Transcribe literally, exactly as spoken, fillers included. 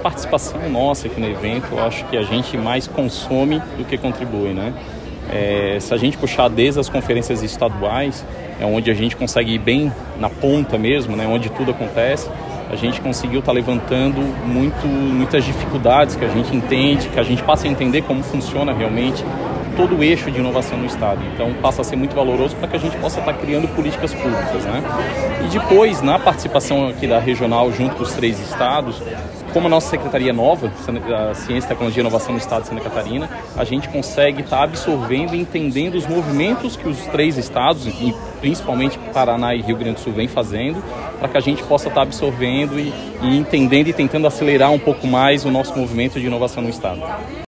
participação nossa aqui no evento, eu acho que a gente mais consome do que contribui, né? É, se a gente puxar desde as conferências estaduais, é onde a gente consegue ir bem na ponta mesmo, né, onde tudo acontece, a gente conseguiu estar levantando muito, muitas dificuldades que a gente entende, que a gente passa a entender como funciona realmente todo o eixo de inovação no Estado. Então passa a ser muito valoroso para que a gente possa estar criando políticas públicas, né? E depois, na participação aqui da regional junto com os três estados, como a nossa secretaria é nova, a Ciência, Tecnologia e Inovação no Estado de Santa Catarina, a gente consegue estar absorvendo e entendendo os movimentos que os três estados, e principalmente Paraná e Rio Grande do Sul, vem fazendo, para que a gente possa estar absorvendo e, e entendendo e tentando acelerar um pouco mais o nosso movimento de inovação no Estado.